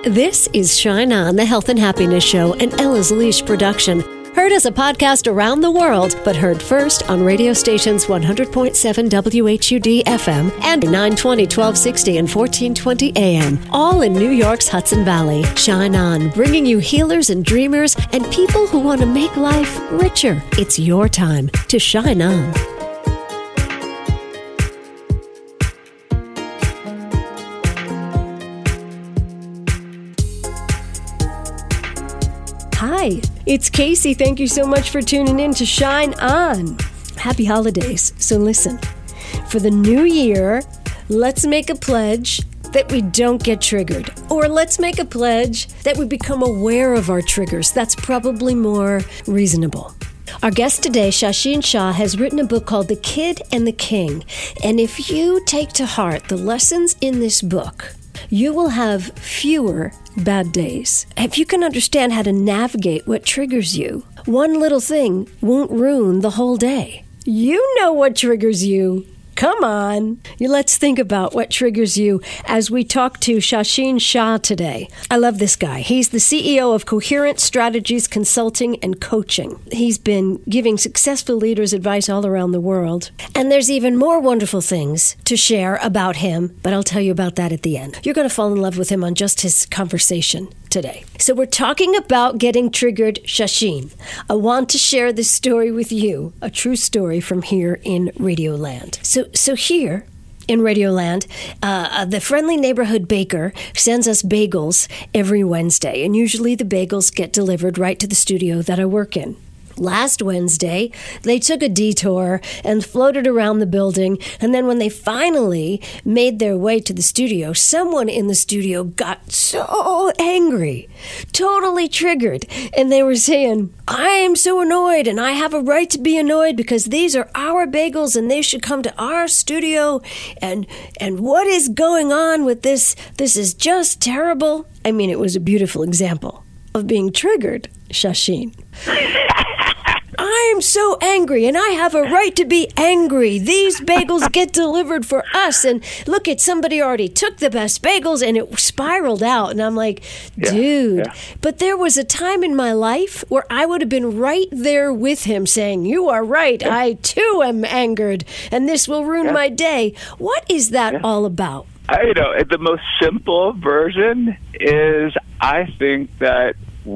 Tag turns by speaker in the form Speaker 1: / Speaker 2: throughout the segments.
Speaker 1: This is Shine On, the Health and Happiness Show, an Ella's Leash production. Heard as a podcast around the world, but heard first on radio stations 100.7 WHUD FM and 920, 1260, and 1420 AM, all in New York's Hudson Valley. Shine On, bringing you healers and dreamers and people who want to make life richer. It's your time to shine on. Hi, it's Casey. Thank you so much for tuning in to Shine On. Happy holidays. So listen, for the new year, let's make a pledge that we don't get triggered. Or let's make a pledge that we become aware of our triggers. That's probably more reasonable. Our guest today, Shasheen Shah, has written a book called The Kid and the King. And if you take to heart the lessons in this book, you will have fewer bad days. If you can understand how to navigate what triggers you, one little thing won't ruin the whole day. You know what triggers you. Come on. Let's think about what triggers you as we talk to Shasheen Shah today. I love this guy. He's the CEO of Coherent Strategies Consulting and Coaching. He's been giving successful leaders advice all around the world. And there's even more wonderful things to share about him, but I'll tell you about that at the end. You're going to fall in love with him on just his conversation today. So we're talking about getting triggered, Shasheen. I want to share this story with you, a true story from here in Radioland. So here in Radioland, the friendly neighborhood baker sends us bagels every Wednesday, and usually the bagels get delivered right to the studio that I work in. Last Wednesday, they took a detour and floated around the building, and then when they finally made their way to the studio, someone in the studio got so angry, totally triggered, and they were saying, I am so annoyed, and I have a right to be annoyed because these are our bagels, and they should come to our studio, and what is going on with this? This is just terrible. I mean, it was a beautiful example of being triggered, Shasheen. I'm so angry, and I have a right to be angry. These bagels get delivered for us, and look at somebody already took the best bagels, and it spiraled out. And I'm like, dude. Yeah. But there was a time in my life where I would have been right there with him saying, you are right. Yeah. I, too, am angered, and this will ruin my day. What is that all about?
Speaker 2: The most simple version is I think that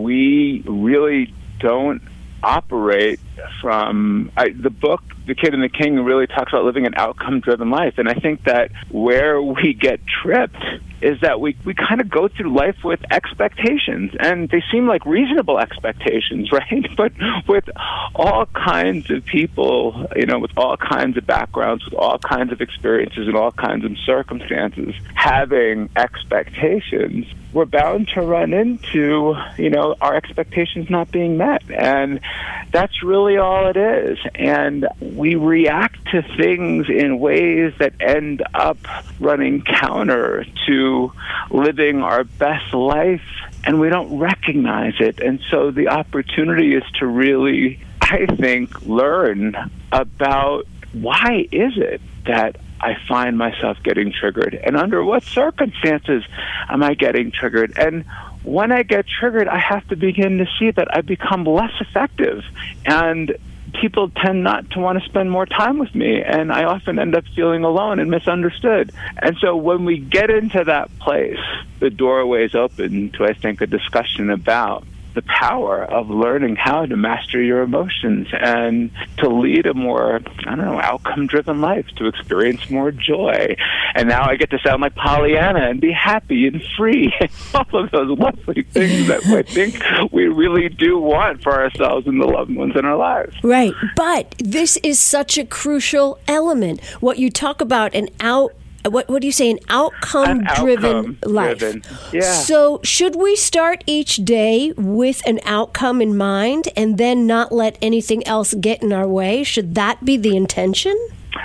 Speaker 2: we really don't operate from the book The Kid and the King really talks about living an outcome-driven life, and I think that where we get tripped is that we kind of go through life with expectations, and they seem like reasonable expectations, right? But with all kinds of people, with all kinds of backgrounds, with all kinds of experiences and all kinds of circumstances, having expectations, we're bound to run into, our expectations not being met. And that's really all it is. And we react to things in ways that end up running counter to living our best life, and we don't recognize it. And so the opportunity is to really, I think, learn about why is it that I find myself getting triggered, and under what circumstances am I getting triggered? And when I get triggered, I have to begin to see that I become less effective, and people tend not to want to spend more time with me, and I often end up feeling alone and misunderstood. And so when we get into that place, the doorway is open to, I think, a discussion about the power of learning how to master your emotions and to lead a more, outcome-driven life, to experience more joy. And now I get to sound like Pollyanna and be happy and free and all of those lovely things that I think we really do want for ourselves and the loved ones in our lives.
Speaker 1: Right. But this is such a crucial element. What you talk about what do you say, an outcome-driven life.
Speaker 2: Yeah.
Speaker 1: So should we start each day with an outcome in mind and then not let anything else get in our way? Should that be the intention?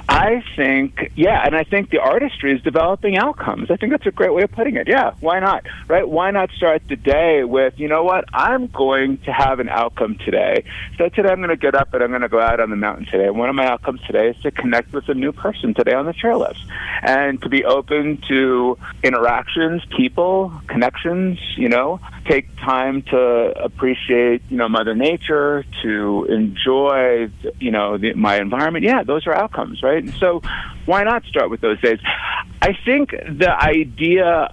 Speaker 2: I think, and I think the artistry is developing outcomes. I think that's a great way of putting it. Yeah, why not, right? Why not start the day with, you know what, I'm going to have an outcome today. So today I'm going to get up and I'm going to go out on the mountain today. One of my outcomes today is to connect with a new person today on the chairlift and to be open to interactions, people, connections, take time to appreciate, Mother Nature, to enjoy, my environment. Yeah, those are outcomes, right? And so why not start with those days? I think the idea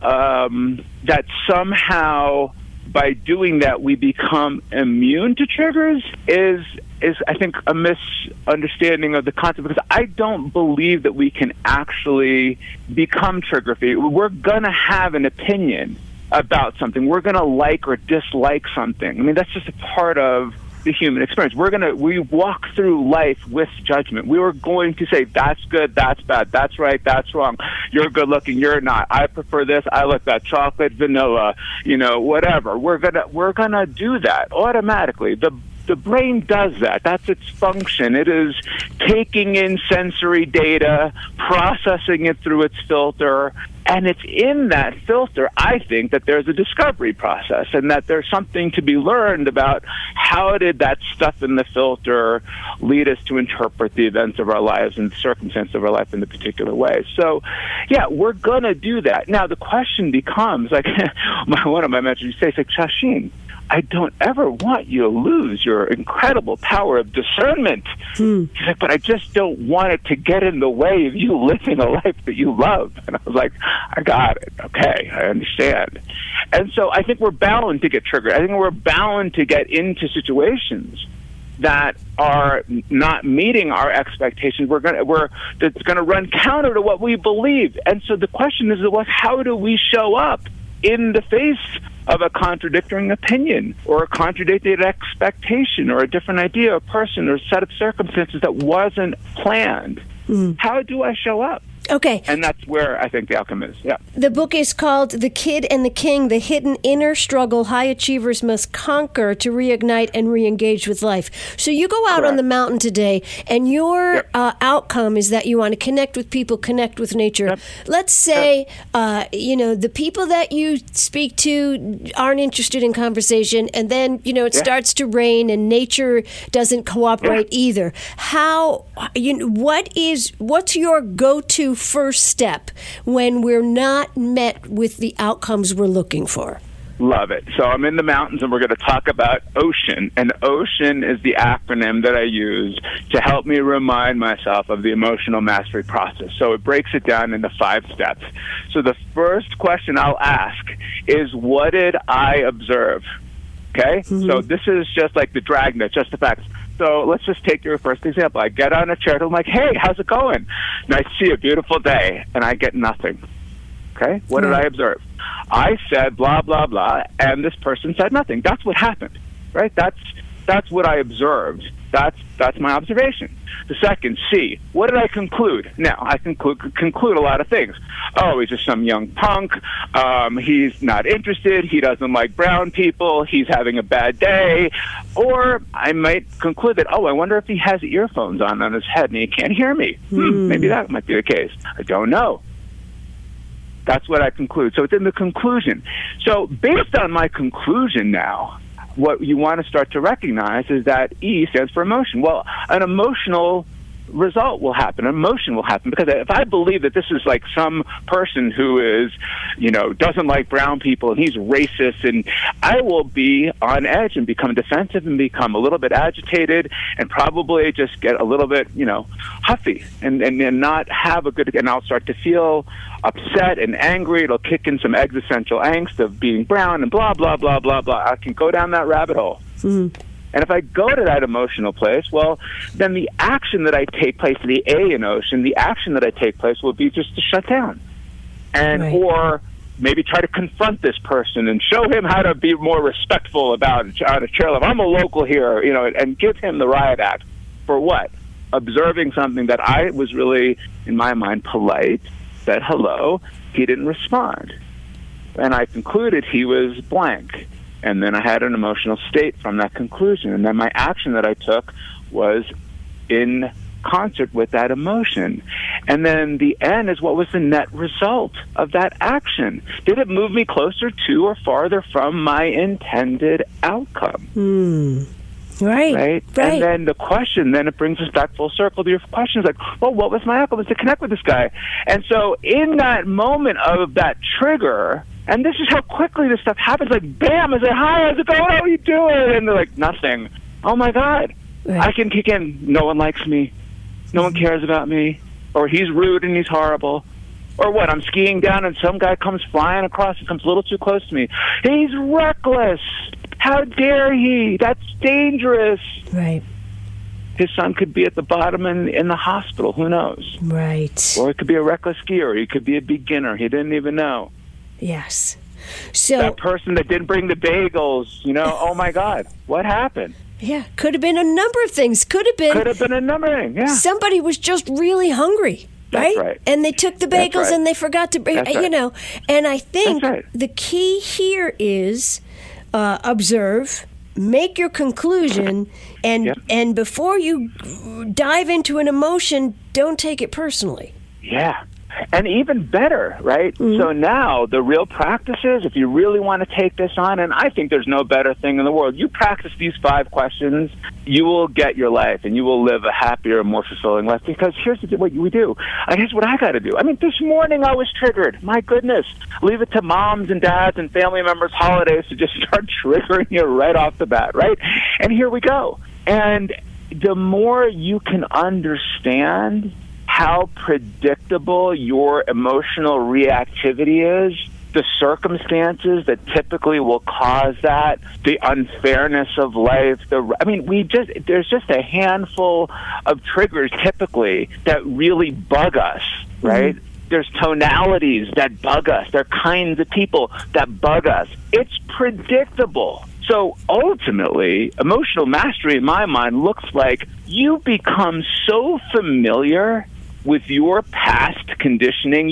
Speaker 2: that somehow by doing that we become immune to triggers is I think a misunderstanding of the concept, because I don't believe that we can actually become trigger-free. We're going to have an opinion about something. We're going to like or dislike something. I mean, that's just a part of the human experience. We walk through life with judgment. We were going to say, that's good, that's bad, that's right, that's wrong, you're good looking, you're not, I prefer this, I like that, chocolate, vanilla, whatever. We're gonna do that automatically. The brain does that. That's its function. It is taking in sensory data, processing it through its filter, and it's in that filter, I think, that there's a discovery process and that there's something to be learned about how did that stuff in the filter lead us to interpret the events of our lives and the circumstances of our life in a particular way. So, yeah, we're going to do that. Now, the question becomes, like one of my mentors say, Shashin, I don't ever want you to lose your incredible power of discernment. He's like, but I just don't want it to get in the way of you living a life that you love. And I was like, I got it. Okay, I understand. And so I think we're bound to get triggered. I think we're bound to get into situations that are not meeting our expectations. That's going to run counter to what we believe. And so the question is, how do we show up in the face of a contradicting opinion or a contradicted expectation or a different idea, a person, or a set of circumstances that wasn't planned? How do I show up?
Speaker 1: Okay.
Speaker 2: And that's where I think the outcome is, yeah.
Speaker 1: The book is called The Kid and the King, The Hidden Inner Struggle High Achievers Must Conquer to Reignite and Reengage with Life. So you go out on the mountain today, and your outcome is that you want to connect with people, connect with nature. Yep. Let's say, the people that you speak to aren't interested in conversation, and then, it starts to rain and nature doesn't cooperate either. What's your go-to first step when we're not met with the outcomes we're looking for?
Speaker 2: Love it. So I'm in the mountains and we're going to talk about OCEAN. And OCEAN is the acronym that I use to help me remind myself of the emotional mastery process. So it breaks it down into 5 steps. So the first question I'll ask is, what did I observe? Okay? So this is just like the dragnet, just the facts. So let's just take your first example. I get on a chair and I'm like, hey, how's it going? And I see a beautiful day, and I get nothing. Okay? What did I observe? I said blah, blah, blah, and this person said nothing. That's what happened, right? That's what I observed. That's my observation. The second, C, what did I conclude? Now, I conclude a lot of things. Oh, he's just some young punk. He's not interested. He doesn't like brown people. He's having a bad day. Or I might conclude that, I wonder if he has earphones on his head and he can't hear me. Maybe that might be the case. I don't know. That's what I conclude. So it's in the conclusion. So based on my conclusion now, what you want to start to recognize is that E stands for emotion. Well, an emotional result will happen. Emotion will happen, because if I believe that this is like some person who is, doesn't like brown people and he's racist, and I will be on edge and become defensive and become a little bit agitated and probably just get a little bit, huffy and not have a good, and I'll start to feel upset and angry. It'll kick in some existential angst of being brown and blah, blah, blah, blah, blah. I can go down that rabbit hole. And if I go to that emotional place, well, then the action that I take place, the A in OCEAN, the action that I take place will be just to shut down. Or maybe try to confront this person and show him how to be more respectful about on a chairlift. I'm a local here, and give him the riot act. For what? Observing something that I was really, in my mind, polite, said hello, he didn't respond. And I concluded he was blank. And then I had an emotional state from that conclusion. And then my action that I took was in concert with that emotion. And then the end is, what was the net result of that action? Did it move me closer to or farther from my intended outcome?
Speaker 1: Right.
Speaker 2: And then the question, then it brings us back full circle to your question. Is like, well, what was my outcome? Was to connect with this guy. And so in that moment of that trigger, and this is how quickly this stuff happens, like, bam, I say, hi, how's it going? How are you doing? And they're like, nothing. Oh, my God.
Speaker 1: Right.
Speaker 2: I can kick in. No one likes me. No one cares about me. Or he's rude and he's horrible. Or what? I'm skiing down and some guy comes flying across and comes a little too close to me. He's reckless. How dare he? That's dangerous.
Speaker 1: Right.
Speaker 2: His son could be at the bottom in the hospital. Who knows?
Speaker 1: Right.
Speaker 2: Or it could be a reckless skier. He could be a beginner. He didn't even know.
Speaker 1: Yes. So
Speaker 2: that person that didn't bring the bagels, oh, my God, what happened?
Speaker 1: Yeah, could have been a number of things. Could have been
Speaker 2: a number of things, yeah.
Speaker 1: Somebody was just really hungry.
Speaker 2: That's right.
Speaker 1: And they took the bagels and they forgot to bring, And I think the key here is observe, make your conclusion, and before you dive into an emotion, don't take it personally.
Speaker 2: Yeah. And even better, right? Mm-hmm. So now the real practice is, if you really want to take this on, and I think there's no better thing in the world, you practice these 5 questions, you will get your life and you will live a happier, more fulfilling life. Because here's what we do. Here's what I got to do. I mean, this morning I was triggered. My goodness. Leave it to moms and dads and family members' holidays to just start triggering you right off the bat, right? And here we go. And the more you can understand how predictable your emotional reactivity is, the circumstances that typically will cause that, the unfairness of life, there's just a handful of triggers typically that really bug us, right? Mm-hmm. There's tonalities that bug us. There are kinds of people that bug us. It's predictable. So ultimately, emotional mastery in my mind looks like you become so familiar with your past conditioning.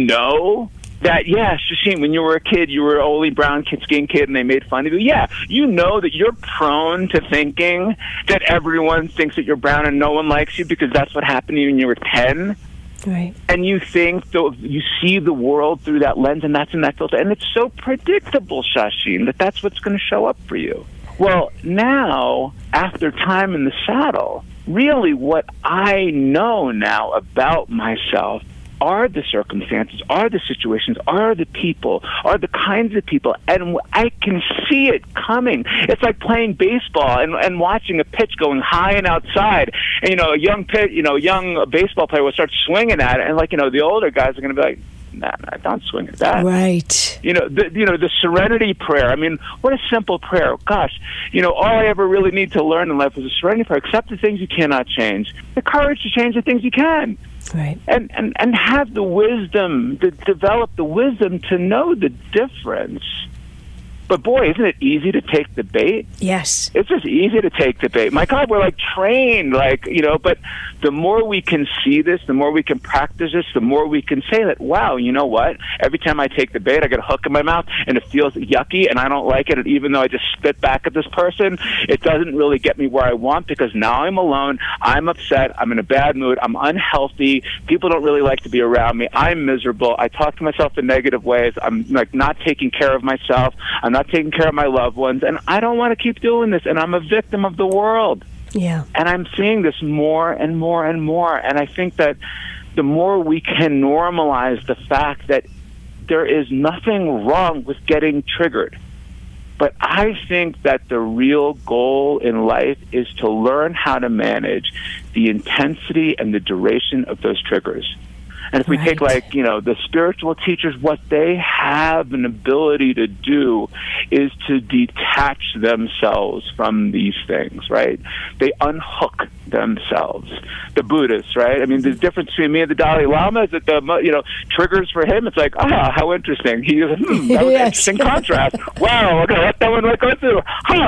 Speaker 2: That, Shasheen, when you were a kid, you were only brown skinned kid and they made fun of you. Yeah, you know that you're prone to thinking that everyone thinks that you're brown and no one likes you because that's what happened to you when you were 10.
Speaker 1: Right.
Speaker 2: And you think, you see the world through that lens, and that's in that filter. And it's so predictable, Shasheen, that that's what's going to show up for you. Well, now, after time in the saddle, really what I know now about myself are the circumstances, are the situations, are the people, are the kinds of people, and I can see it coming. It's like playing baseball and watching a pitch going high and outside. And, a young baseball player will start swinging at it, and the older guys are going to be like, nah, don't swing at that.
Speaker 1: Right.
Speaker 2: The serenity prayer. I mean, what a simple prayer. Gosh, all I ever really need to learn in life is a serenity prayer. Accept the things you cannot change. The courage to change the things you can.
Speaker 1: Right.
Speaker 2: And have the wisdom, to develop the wisdom to know the difference. But boy, isn't it easy to take the bait?
Speaker 1: Yes.
Speaker 2: It's just easy to take the bait. My God, we're trained, but the more we can see this, the more we can practice this, the more we can say that, wow, you know what? Every time I take the bait, I get a hook in my mouth and it feels yucky and I don't like it. And even though I just spit back at this person, it doesn't really get me where I want because now I'm alone. I'm upset. I'm in a bad mood. I'm unhealthy. People don't really like to be around me. I'm miserable. I talk to myself in negative ways. I'm not taking care of myself. I'm not taking care of my loved ones, and I don't want to keep doing this, and I'm a victim of the world.
Speaker 1: Yeah.
Speaker 2: And I'm seeing this more and more and more, and I think that the more we can normalize the fact that there is nothing wrong with getting triggered, but I think that the real goal in life is to learn how to manage the intensity and the duration of those triggers. And if we take the spiritual teachers, what they have an ability to do is to detach themselves from these things, right? They unhook themselves. The Buddhists, right? I mean, the difference between me and the Dalai Lama is that triggers for him, it's like, how interesting. He goes, that was an interesting contrast. Wow, okay, let that one go through.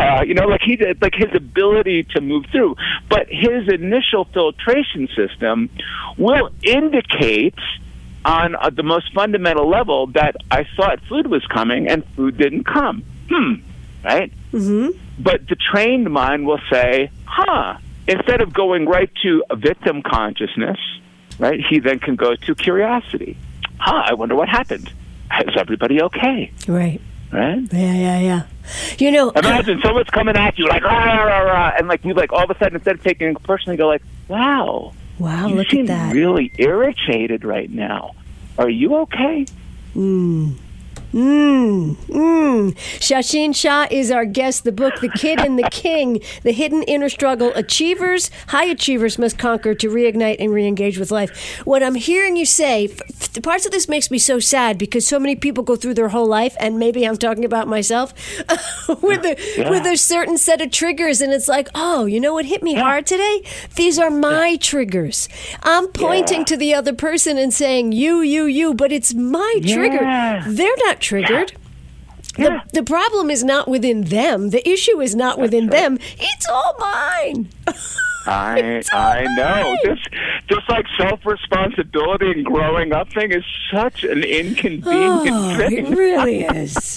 Speaker 2: His ability to move through. But his initial filtration system will indicate on the most fundamental level that I thought food was coming and food didn't come. Right?
Speaker 1: Mm-hmm.
Speaker 2: But the trained mind will say, instead of going right to a victim consciousness, right, he then can go to curiosity. I wonder what happened. Is everybody okay?
Speaker 1: Right.
Speaker 2: Right?
Speaker 1: Yeah. You know,
Speaker 2: imagine someone's coming at you like, rah, rah, rah, and like you like all of a sudden, instead of taking it personally, go like, wow, you
Speaker 1: look
Speaker 2: seem
Speaker 1: at that.
Speaker 2: really irritated right now. Are you okay?
Speaker 1: Sashin Shah is our guest. The book, The Kid and the King, The Hidden Inner Struggle Achievers, High Achievers Must Conquer to Reignite and Reengage with Life. What I'm hearing you say, the parts of this makes me so sad because so many people go through their whole life, and maybe I'm talking about myself, with a certain set of triggers, and it's like, oh, you know what hit me hard today? These are my triggers. I'm pointing to the other person and saying, you, but it's my trigger. They're not triggered. The problem is not within them. The issue is not within them. It's all mine.
Speaker 2: I know. This like self-responsibility and growing up thing is such an inconvenient thing.
Speaker 1: It really is.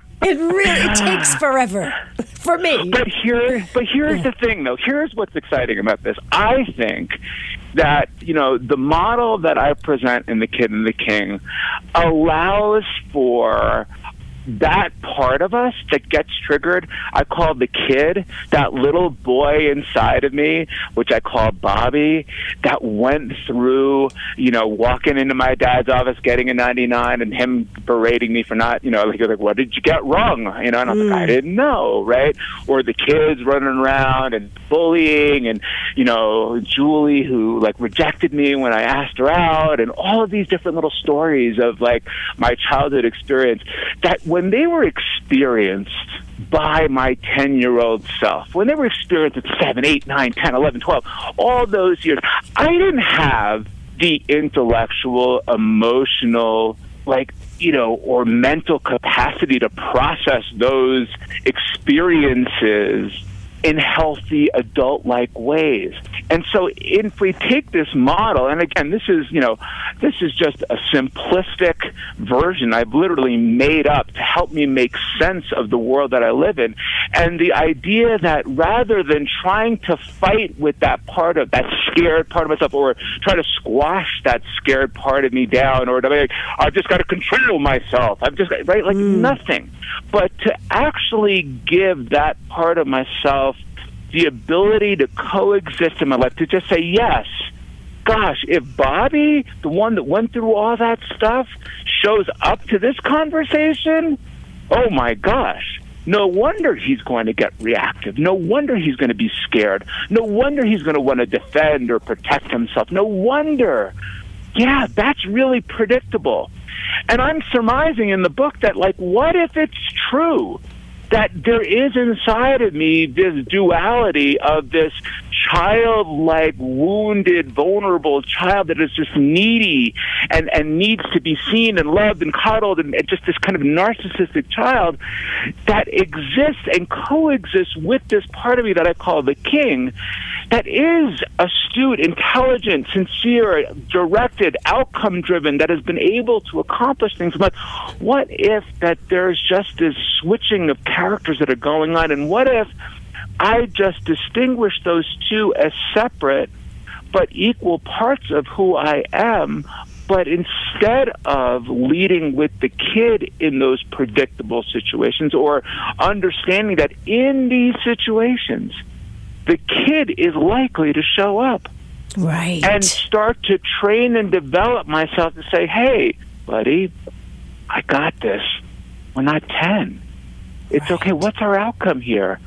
Speaker 1: It takes forever for me.
Speaker 2: But here's the thing, though. Here's what's exciting about this. I think that, the model that I present in The Kid and the King allows for that part of us that gets triggered. I call the kid, that little boy inside of me, which I call Bobby, that went through, walking into my dad's office, getting a 99, and him berating me for not, like, what did you get wrong? And I'm like, I didn't know, right? Or the kids running around and bullying, and, Julie, who, like, rejected me when I asked her out, and all of these different little stories of, like, my childhood experience that when they were experienced by my 10-year-old self, when they were experienced at 7, 8, 9, 10, 11, 12, all those years, I didn't have the intellectual, emotional, or mental capacity to process those experiences in healthy adult-like ways. And so if we take this model, and again, this is just a simplistic version I've literally made up to help me make sense of the world that I live in. And the idea that rather than trying to fight with that scared part of myself, or try to squash that scared part of me down, or to be like, I've just got to control myself. Nothing. But to actually give that part of myself the ability to coexist in my life, to just say, yes, gosh, if Bobby, the one that went through all that stuff, shows up to this conversation, oh my gosh, no wonder he's going to get reactive. No wonder he's going to be scared. No wonder he's going to want to defend or protect himself. No wonder. Yeah, that's really predictable. And I'm surmising in the book that, what if it's true that there is inside of me this duality of this childlike, wounded, vulnerable child that is just needy and needs to be seen and loved and cuddled, and just this kind of narcissistic child that exists and coexists with this part of me that I call the king, that is astute, intelligent, sincere, directed, outcome-driven, that has been able to accomplish things. But what if that there's just this switching of characters that are going on, and what if I just distinguish those two as separate but equal parts of who I am, but instead of leading with the kid in those predictable situations, or understanding that in these situations, the kid is likely to show up.
Speaker 1: Right.
Speaker 2: And start to train and develop myself to say, hey, buddy, I got this. We're not 10. It's okay. What's our outcome here?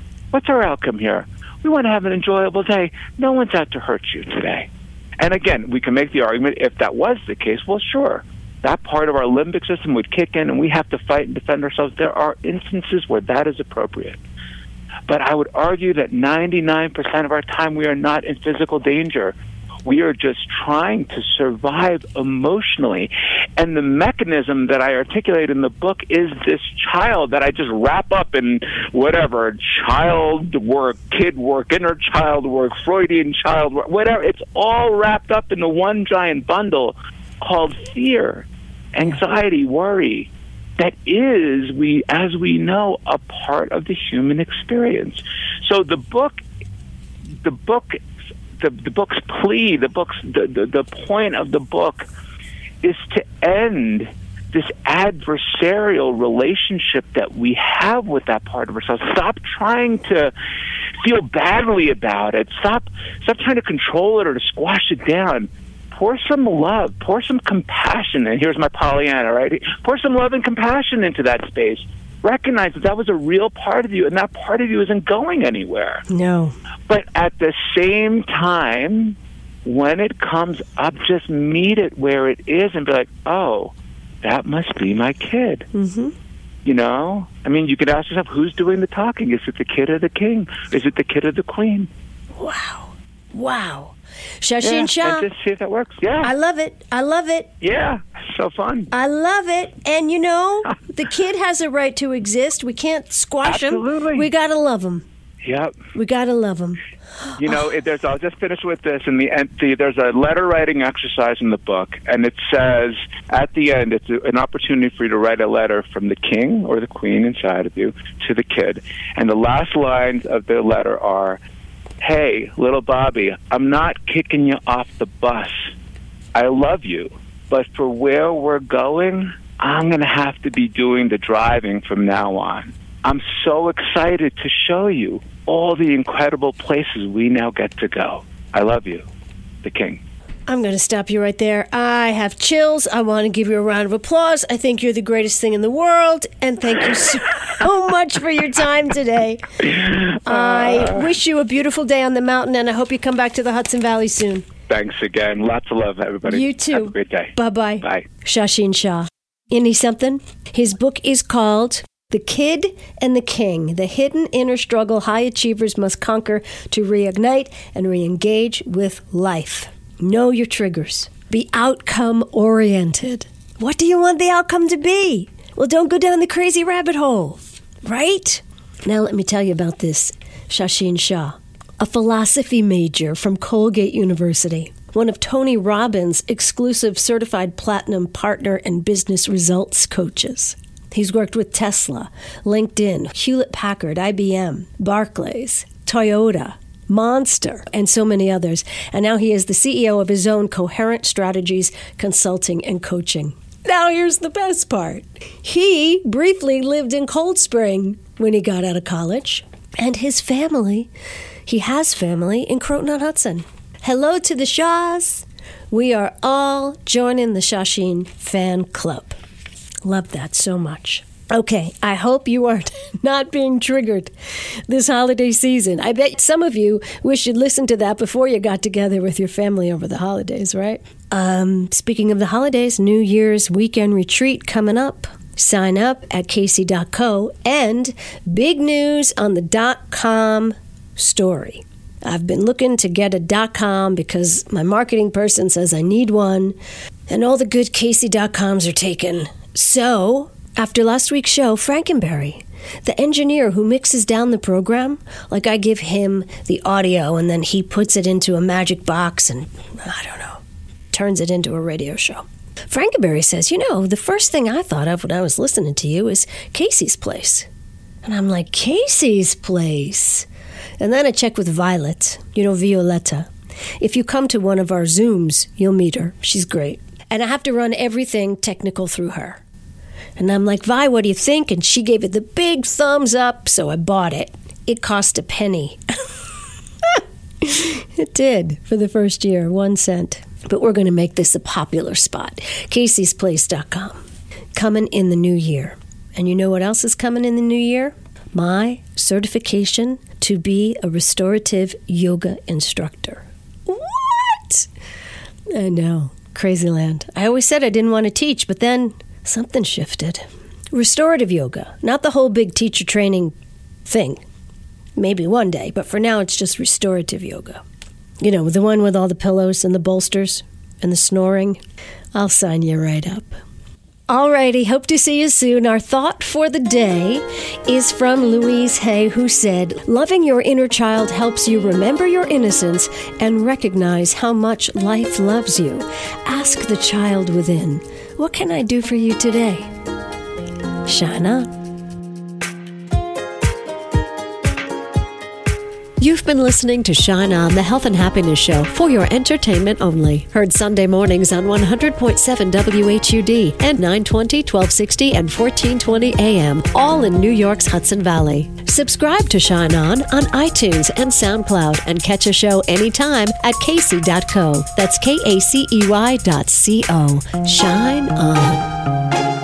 Speaker 2: We want to have an enjoyable day. No one's out to hurt you today. And again, we can make the argument, if that was the case, well, sure, that part of our limbic system would kick in and we have to fight and defend ourselves. There are instances where that is appropriate. But I would argue that 99% of our time we are not in physical danger. We are just trying to survive emotionally. And the mechanism that I articulate in the book is this child that I just wrap up in whatever, child work, kid work, inner child work, Freudian child work, whatever. It's all wrapped up into one giant bundle called fear, anxiety, worry. That is, as we know, a part of the human experience. So the book the book's plea, the point of the book is to end this adversarial relationship that we have with that part of ourselves. Stop trying to feel badly about it. Stop trying to control it or to squash it down. Pour some love, pour some compassion, and here's my Pollyanna, right? Pour some love and compassion into that space. Recognize that was a real part of you, and that part of you isn't going anywhere.
Speaker 1: No.
Speaker 2: But at the same time, when it comes up, just meet it where it is and be like, oh, that must be my kid.
Speaker 1: Mm-hmm.
Speaker 2: You know? I mean, you could ask yourself, who's doing the talking? Is it the kid or the king? Is it the kid or the queen?
Speaker 1: Wow. Shashin Shah.
Speaker 2: And just see if that works. Yeah.
Speaker 1: I love it.
Speaker 2: Yeah. So fun.
Speaker 1: I love it. And, the kid has a right to exist. We can't squash him.
Speaker 2: Absolutely.
Speaker 1: We got to love him.
Speaker 2: Yep.
Speaker 1: We got to love him.
Speaker 2: I'll just finish with this. In the end, there's a letter writing exercise in the book, and it says at the end, it's an opportunity for you to write a letter from the king or the queen inside of you to the kid. And the last lines of the letter are, hey, little Bobby, I'm not kicking you off the bus. I love you, but for where we're going, I'm going to have to be doing the driving from now on. I'm so excited to show you all the incredible places we now get to go. I love you, the king.
Speaker 1: I'm going to stop you right there. I have chills. I want to give you a round of applause. I think you're the greatest thing in the world, and thank you so much for your time today. I wish you a beautiful day on the mountain, and I hope you come back to the Hudson Valley soon.
Speaker 2: Thanks again. Lots of love, everybody.
Speaker 1: You too.
Speaker 2: Have a great day.
Speaker 1: Bye-bye.
Speaker 2: Bye.
Speaker 1: Shashin Shah. Any something? His book is called The Kid and the King, the hidden inner struggle high achievers must conquer to reignite and reengage with life. Know your triggers. Be outcome-oriented. What do you want the outcome to be? Well, don't go down the crazy rabbit hole, right? Now let me tell you about this Shashin Shah, a philosophy major from Colgate University, one of Tony Robbins' exclusive certified platinum partner and business results coaches. He's worked with Tesla, LinkedIn, Hewlett-Packard, IBM, Barclays, Toyota, Monster, and so many others. And now he is the CEO of his own Coherent Strategies Consulting and Coaching. Now here's the best part. He briefly lived in Cold Spring when he got out of college. And his family, he has family in Croton-on-Hudson. Hello to the Shahs. We are all joining the Shashin fan club. Love that so much. Okay, I hope you are not being triggered this holiday season. I bet some of you wish you'd listened to that before you got together with your family over the holidays, right? Speaking of the holidays, New Year's weekend retreat coming up. Sign up at Casey.co, and big news on the .com story. I've been looking to get a .com because my marketing person says I need one, and all the good Casey.coms are taken. So, after last week's show, Frankenberry, the engineer who mixes down the program, like I give him the audio and then he puts it into a magic box and, I don't know, turns it into a radio show. Frankenberry says, the first thing I thought of when I was listening to you is Casey's Place. And I'm like, Casey's Place? And then I checked with Violet, Violetta. If you come to one of our Zooms, you'll meet her. She's great. And I have to run everything technical through her. And I'm like, Vi, what do you think? And she gave it the big thumbs up, so I bought it. It cost a penny. It did for the first year, 1 cent. But we're going to make this a popular spot. Casey'sPlace.com. Coming in the new year. And you know what else is coming in the new year? My certification to be a restorative yoga instructor. What? I know. Crazy land. I always said I didn't want to teach, but then something shifted. Restorative yoga, not the whole big teacher training thing. Maybe one day, but for now it's just restorative yoga. The one with all the pillows and the bolsters and the snoring. I'll sign you right up. Alrighty, hope to see you soon. Our thought for the day is from Louise Hay, who said, loving your inner child helps you remember your innocence and recognize how much life loves you. Ask the child within, what can I do for you today? Shine on. You've been listening to Shine On, the Health and Happiness Show, for your entertainment only. Heard Sunday mornings on 100.7 WHUD and 920, 1260, and 1420 AM, all in New York's Hudson Valley. Subscribe to Shine On iTunes and SoundCloud, and catch a show anytime at kacey.co. That's KACEY.co. Shine On.